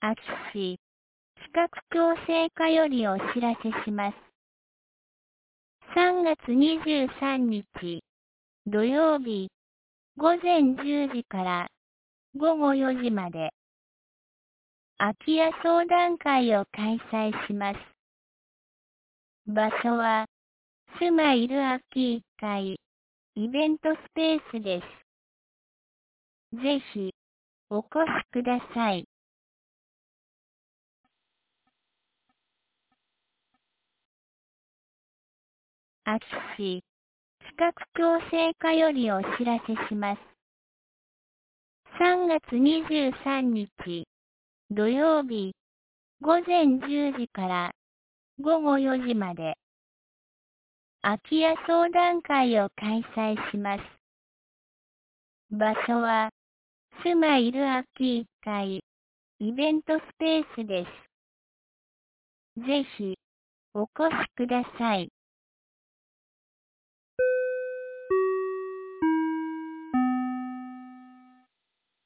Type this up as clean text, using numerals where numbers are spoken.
秋市視覚矯正課よりお知らせします。3月23日土曜日午前10時から午後4時まで空き家相談会を開催します。場所は住まいる空き1階イベントスペースです。ぜひお越しください。秋市視覚矯正課よりお知らせします。3月23日土曜日午前10時から午後4時まで空き家相談会を開催します。場所は住まいる空き1階イベントスペースです。ぜひお越しください。